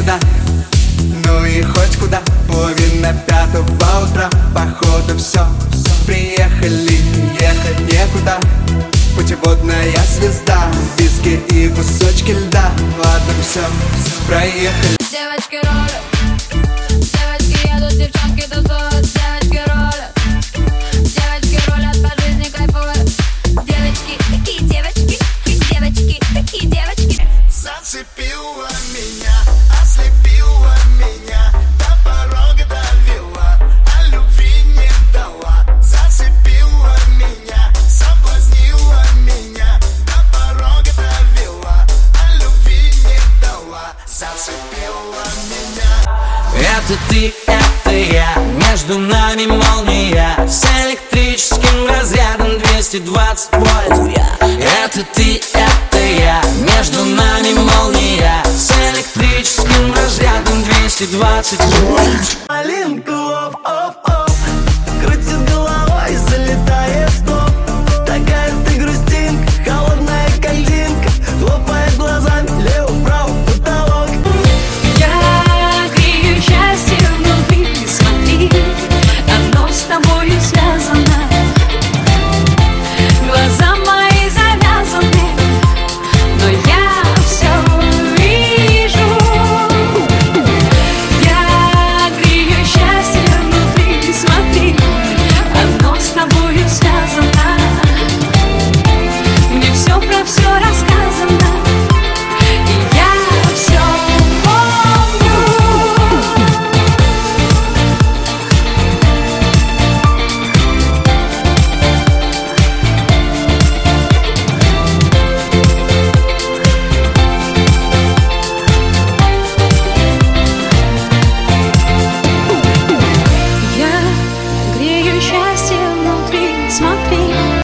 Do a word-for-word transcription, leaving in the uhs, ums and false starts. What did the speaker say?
некуда, ну и хоть куда. Половина пятого утра, походу все, приехали, ехать некуда. Путеводная звезда, виски и кусочки льда. Ладно, все, проехали. Девочки ролят, девочки едут, девчонки тусуют. Девочки ролят, девочки ролят, по жизни кайфуют. Девочки, такие девочки, девочки, такие девочки. Зацепила меня, ослепила меня, до порога довела, а любви не дала. Зацепила меня, соблазнила меня, до порога довела, а любви не дала. Зацепила меня. Это ты, это я, между нами молния, с электрическим разрядом двести двадцать вольт. Это ты, это я, между нами молния, с электрическим разрядом двести двадцать вольт. Малинку